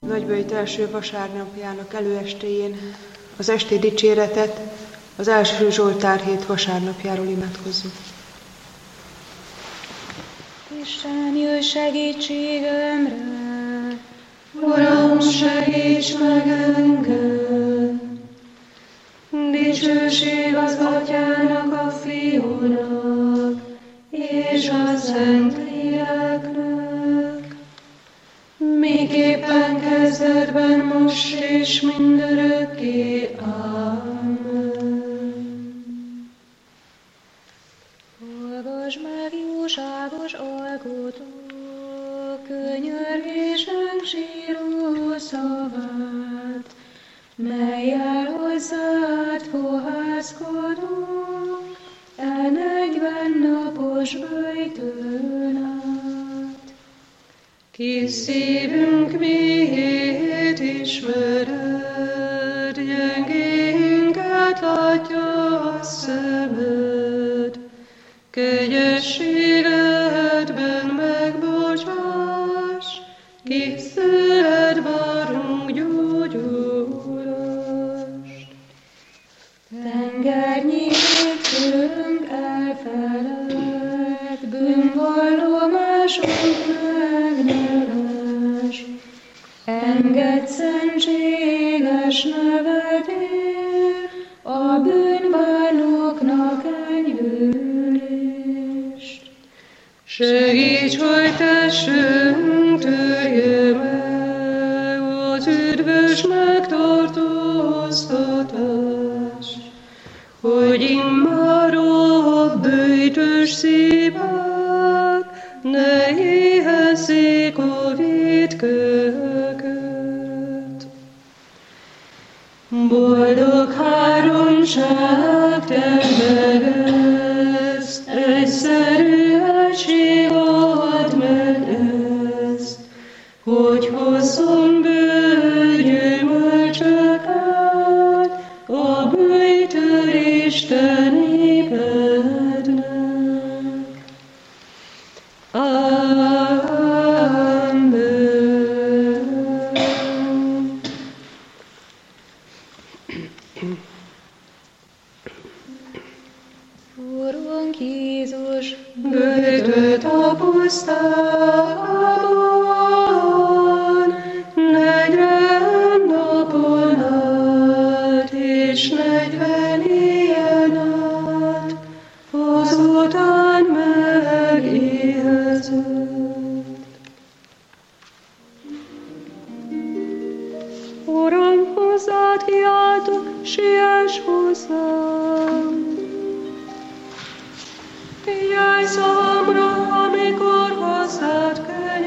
Nagyböjt első vasárnapjának előestéjén az esti dicséretet az első Zsoltár hét vasárnapjáról imádkozzuk. Isten, jöjj segítségemre! Uram, segíts meg engem! Dicsőség az Atyának, a Fiúnak, és a Szentléleknek, miképpen kezdetben, most és mindörökké. Amen. Hallgass meg, jóságos alkotó, könyörgésünk síró szavát, mellyel hozzád fohászkodunk, 40 napos böjtön át. Kis szívünk mélyét ismered, gyengénket látja a szemed, kegyességedben megbocsáss, kis tőled várunk gyógyulást. Tengernyi tőlünk elfeled, bűnvallomásunk megneves, engedd szentséges nevedél, a bűnbánóknak enyhülést. Segíts, hogy tessünk törje meg az üdvös megtartóztatást, hogy immáron böjtös szívek ne éhezzék a vétkeket. Boldog háromság te ezt, egyszerű egység add meg ezt, hogy hozzon bőr gyümölcsöket a böjtő Isten népednek. Amen. Urunk Jézus, böjtölt a pusztában, 40 napon át, és 40 éjjel át, azután megéhezett. Uram, hozzád kiáltok, siess hozzám! Figyelj szavamra, amikor hozzád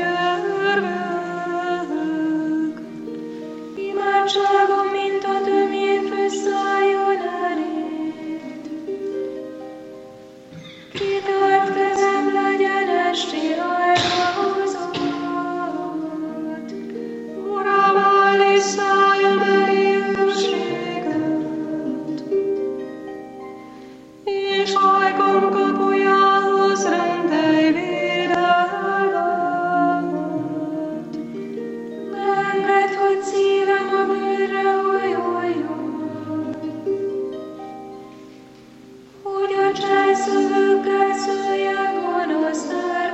könyörgök. Imádságom, mint a tömjén szálljon eléd. Kitart kezem legyen esti hajlahozat. Uram, állíts szálljon elé őrséget. És ajkam kapujához rendelj védelmet. Engedd, hogy szívem a bűnre hajoljon, hogy a császövőkkel szője gonosz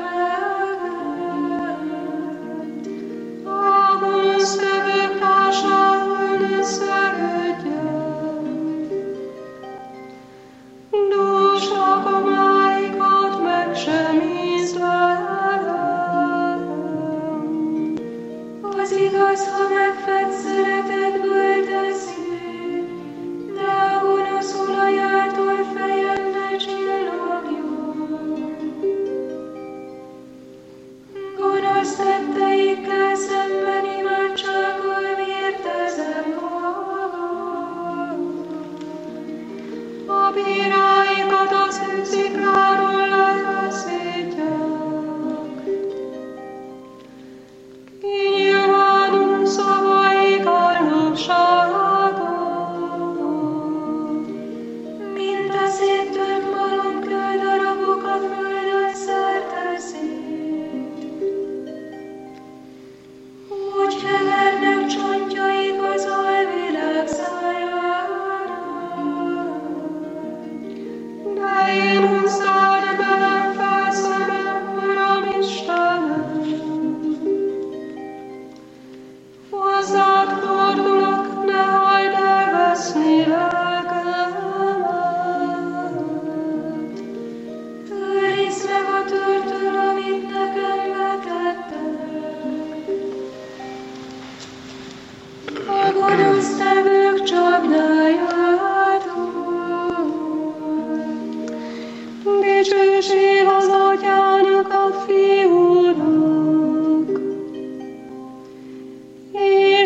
terveket. A gonosz tevők társágon összeődjen. Dúsnak a máikat meg sem ízd velem. Az igaz, ha megfed szeretetből teszi, de a gonosz olajától fejem ne csillogjon. Gonosz tetteikkel szemben imádsággal vértezem magam. A bíráikat a szent szikláról leszedják. Kinyilvánul szavaikat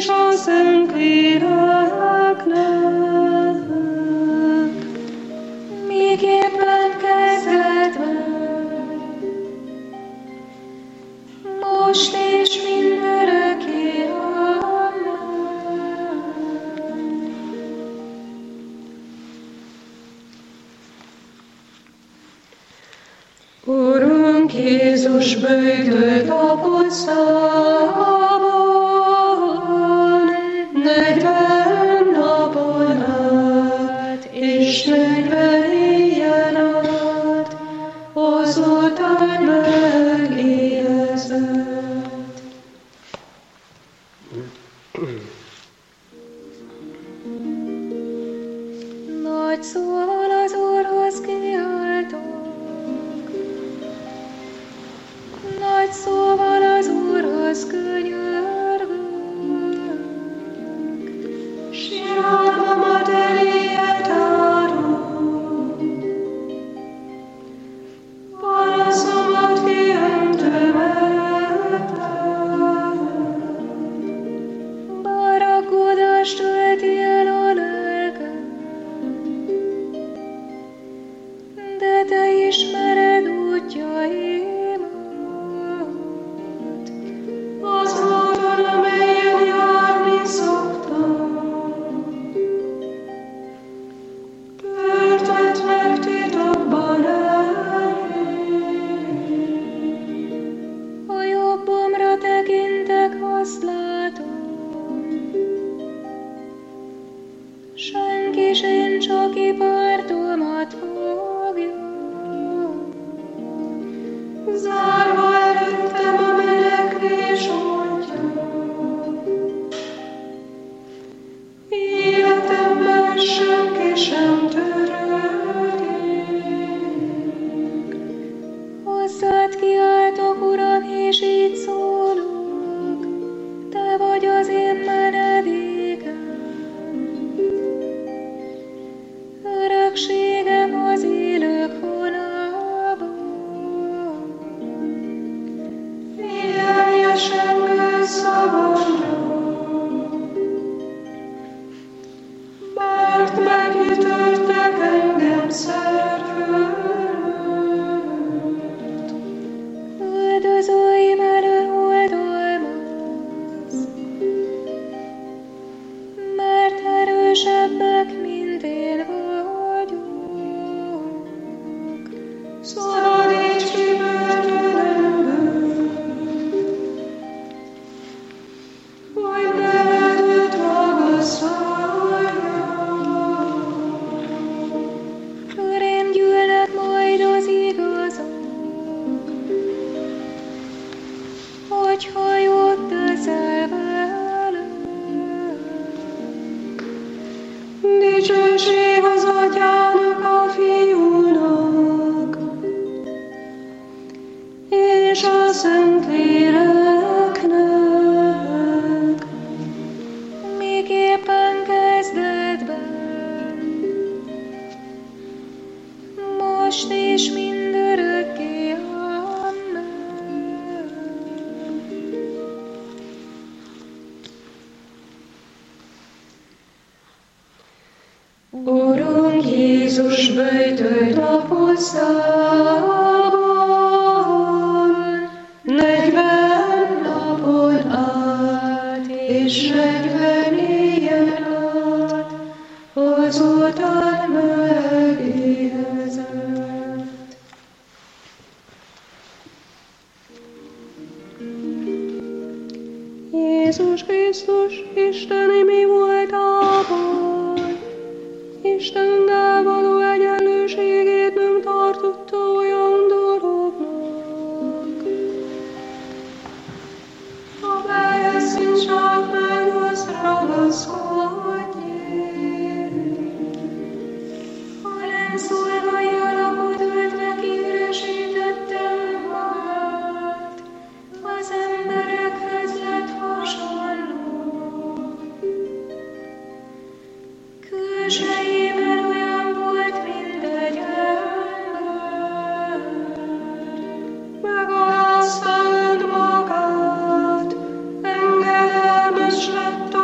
és a Szentléleknek, miképpen kezdetben, most és mindörökké. Amen. Urunk Jézus böjtölt a pusztában, 40 napon át, és 40 éjjel át, azután megéhezett. Nagy szóval az Úrhoz kiáltok, nagy szóval az Úrhoz könyörgök. Síralmamat eléje tárom, panaszomat kiöntöm Barakodást tölti el a lelkem, de te ismered útjaimat. az úton, amelyen járni szoktam. Törtet meg titokban A jobbomra tekintek, azt látom, senki sincs, aki pártomat fogja. zárva előttem a menekvés útja. Életemben senki sem törődik. Hozzád kiáltok, Uram, és így szólok, te vagy az én menedékem. Örökségem az élők honában. Figyelj a sengő szavamra, mert megütöttek engem szerfölött. Üldözőim elől oldalmaz, mert erősebbek, mint én vagyok. Szabadíts ki börtönömből, hogy nevedőt magasztaljam. Körém gyűlnek majd az igazak, hogyha jót teszel velem. Dicsőség az Atyának, a Fiúnak, és a Szentléleknek, Miképpen kezdetben, most és mindörökké. Amen. Urunk Jézus böjtölt a pusztában, 40 napon át, és 40 éjjel át, azután megéhezett. Jézus Krisztus, Isteni mi voltában, Istennel való egyenlőségét nem tartotta olyan dolognak, amelyhez szint zsákmányhoz ragaszkodjél, hanem szolgai alakot öltve kiüresítette magát, az emberekhez lett hasonló. Külsejében olyan volt, mint egy ember. megalázta önmagát, engedelmes lett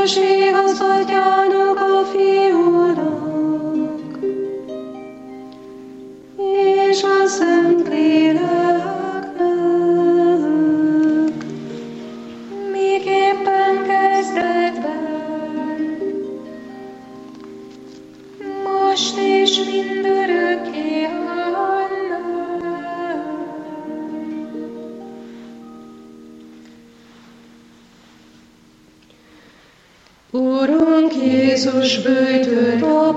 Dicsőség az Atyának, a Fiúnak, és a Szentléleknek, miképpen kezdetben, most és mindörökké. Urunk Jézus bőjtölt a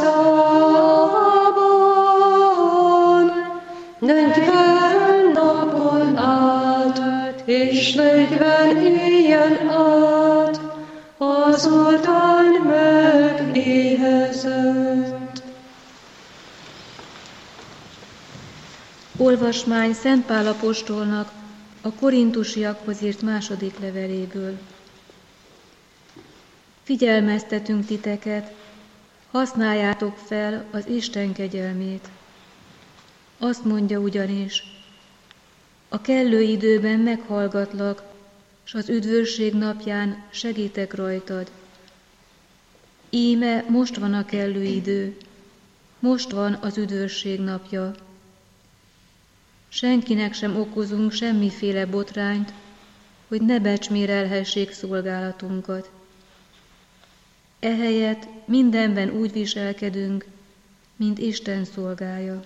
pusztában, 40 napon át, és 40 éjjel át, azután megéhezett. Olvasmány Szent Pál apostolnak a korintusiakhoz írt második leveléből. Figyelmeztetünk titeket, használjátok fel az Isten kegyelmét. Azt mondja ugyanis, a kellő időben meghallgatlak, s az üdvösség napján segítek rajtad. Íme most van a kellő idő, most van az üdvösség napja. Senkinek sem okozunk semmiféle botrányt, hogy ne becsmérelhessék szolgálatunkat. Ehelyett mindenben úgy viselkedünk, mint Isten szolgája.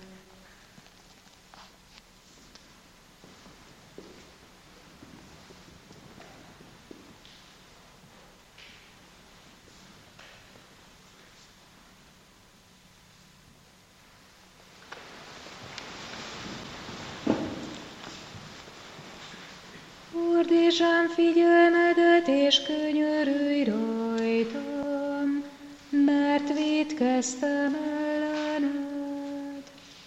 Fordítsam figyelmedet, és könyörülj rajtam, mert vétkeztem ellened.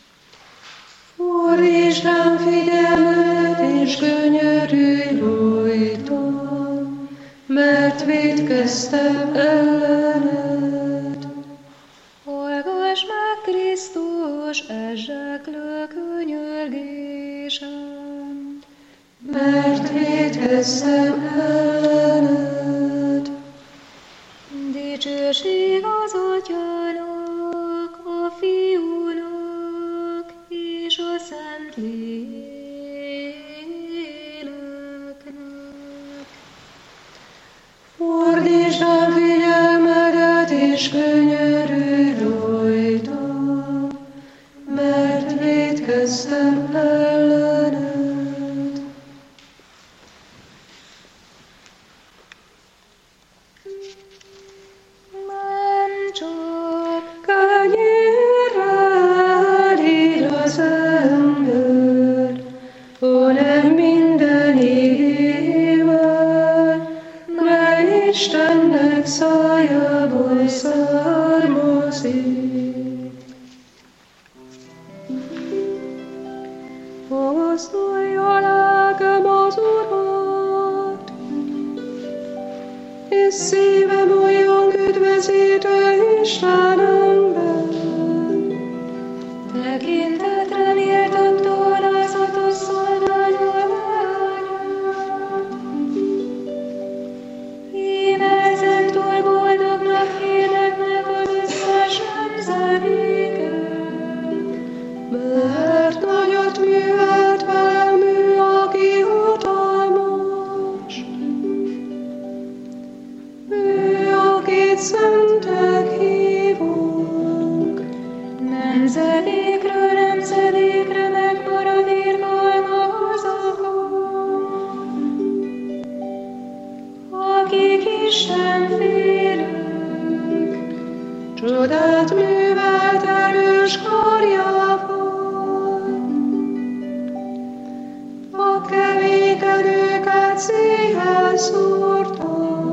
Fordítsam figyelmet, és könyörülj rajtam, mert vétkeztem ellened. Hallgass meg, Krisztus, ezseklő könyörgésem, mert vétkeztem ellened. Dicsőség az Atyának, a Fiúnak és a Szentléleknek. Fordítsam figyelmedet, és könyörülj rajtam, mert vétkeztem ellened. Istennek szájából származik. Magasztalja lelkem az Urat, és szívem olyan üdvözítő Istenemben. Tekintetre méltató alázatos szolgáló mert nagyot művelt velem ő, aki hatalmas. Ő, akit szentek hívunk, nemzedékről nemzedékre megmarad irgalma azokon, akik Isten félők. Csodát művelt erős karjával, a kevékenőket széjjel szórta.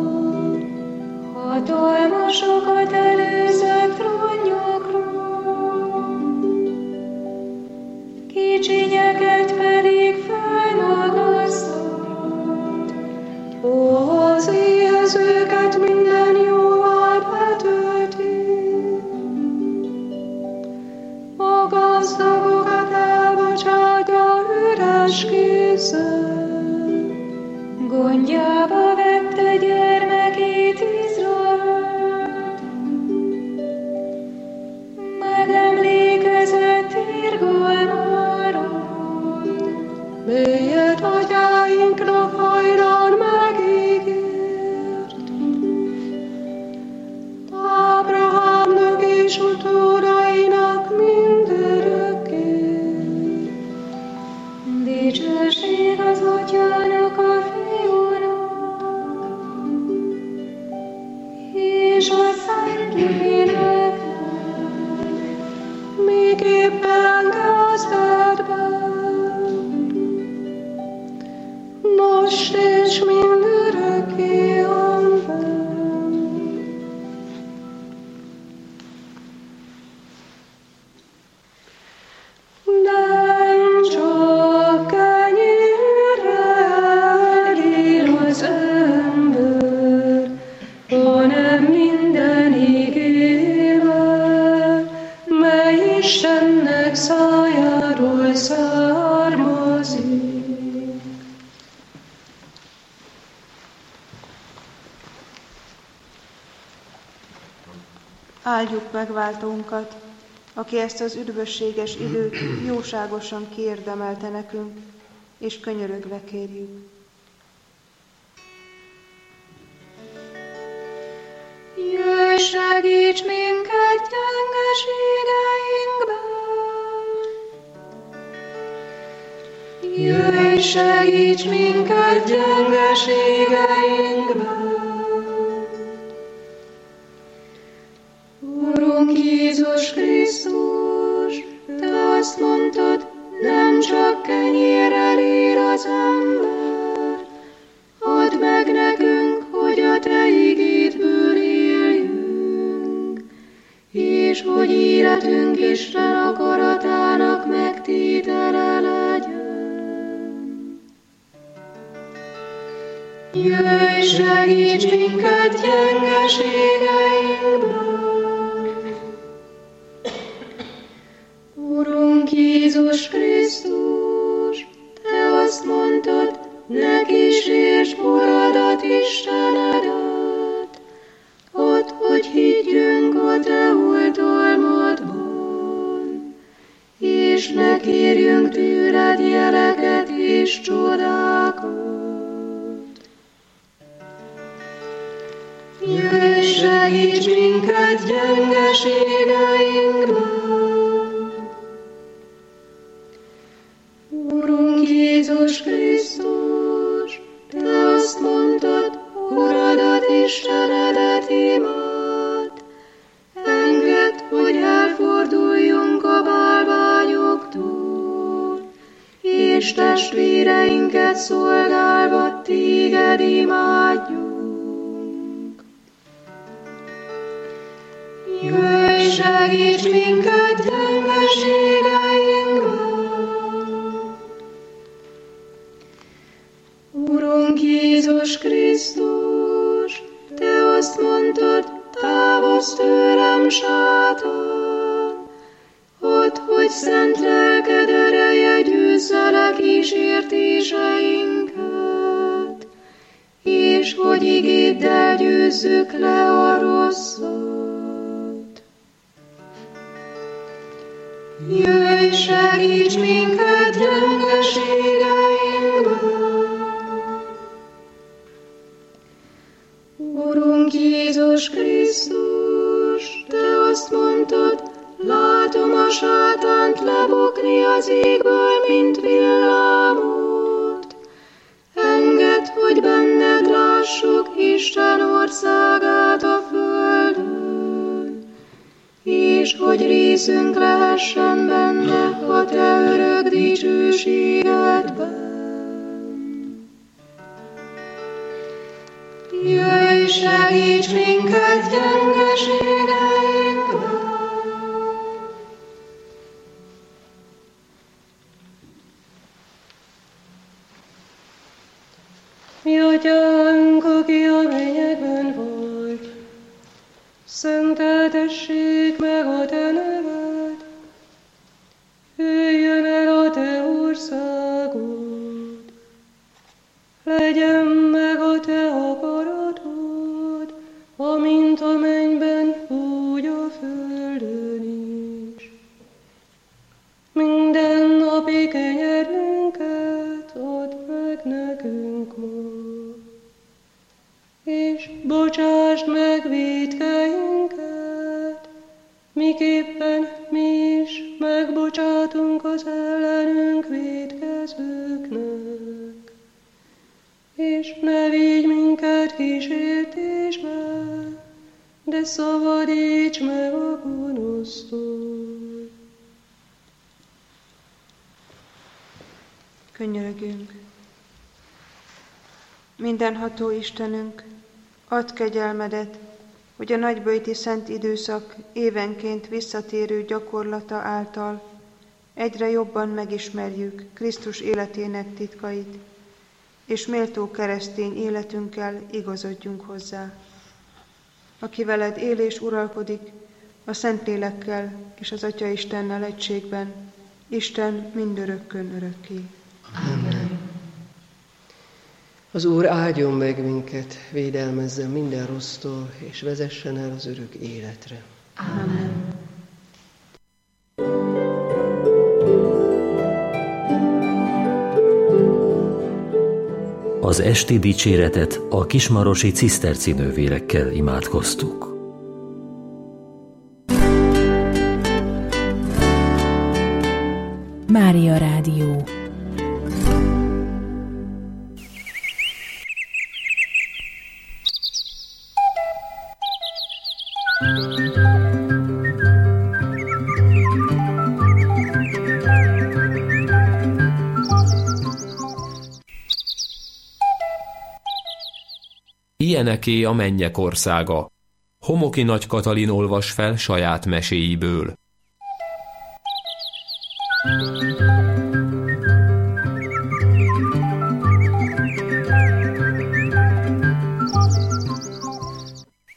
Hatalmasokat előzött trónjukról, kicsinyeket pedig felmagasztott. Ó, az éhezőket minden jóval betölti, a gazdagokat elbocsátja üres kézzel. Gondjába vette gyermekét Áldjuk megváltónkat, aki ezt az üdvösséges időt jóságosan kiérdemelte nekünk, és könyörögve kérjük. Jöjj, segíts minket gyengeségeinkben! Jöjj, segíts minket gyengeségeinkben! Urunk Jézus Krisztus, Te azt mondtad, nem csak kenyérrel él az ember, add meg nekünk, hogy a Te igédből éljünk, és hogy életünk Isten akaratának megtétele legyen. Jöjj, segíts minket gyengeségeinkben! Urunk Jézus Krisztus, Te azt mondtad, ne kísértsd Uradat Istenedet, add, hogy higgyünk a Te oltalmadban, és ne kérjünk tőled jeleket és csodákat. Jöjj, segíts minket gyengeségeinkben! Urunk Jézus Krisztus, Te azt mondtad, Uradat Istenedet imád, engedd, hogy elforduljunk a bálványoktól, és testvéreinket szolgálva Téged imádjunk. Jöjj, segíts minket gyengeségeinkben! Urunk Jézus Krisztus, Te azt mondtad, távozz tőlem, sátán, add, hogy szent lelked ereje győzze le kísértéseinket, és hogy igéddel győzzük le a rosszat. Jöjj, segíts minket gyengeségeinkben! Urunk Jézus Krisztus, Te azt mondtad, látom a sátánt lebukni az égből, mint villámot. Engedd, hogy benned lássuk Isten országát a földön, és hogy részünk lehessen benne a Te örök dicsőségedben. Jöjj, segíts minket gyengeségeinkben! Mi Atyánk, aki a mennyekben vagy, szenteltessék meg a Te neved, jöjjön el a Te országod, legyen meg a Te akaratod, amint a mennyben, úgy a földön is. Minden napi kenyerünket add meg nekünk ma, és bocsásd meg vétkeinket, miképpen mi is megbocsátunk az ellenünk vétkezőknek. És ne vigy minket kísértésbe, de szabadíts meg a gonosztól. Könyörögünk. Mindenható Istenünk, add kegyelmedet, hogy a nagyböjti szent időszak évenként visszatérő gyakorlata által egyre jobban megismerjük Krisztus életének titkait, és méltó keresztény életünkkel igazodjunk hozzá. Aki veled él és uralkodik, a Szentlélekkel és az Atya Istennel egységben, Isten mindörökkön örökké. Amen. Az Úr áldjon meg minket, védelmezzen minden rossztól, és vezessen el az örök életre. Amen. Az esti dicséretet a kismarosi cisztercinővérekkel imádkoztuk. Mária Rádió. Ilyeneké a mennyek országa. Homoki Nagy Katalin olvas fel saját meséiből.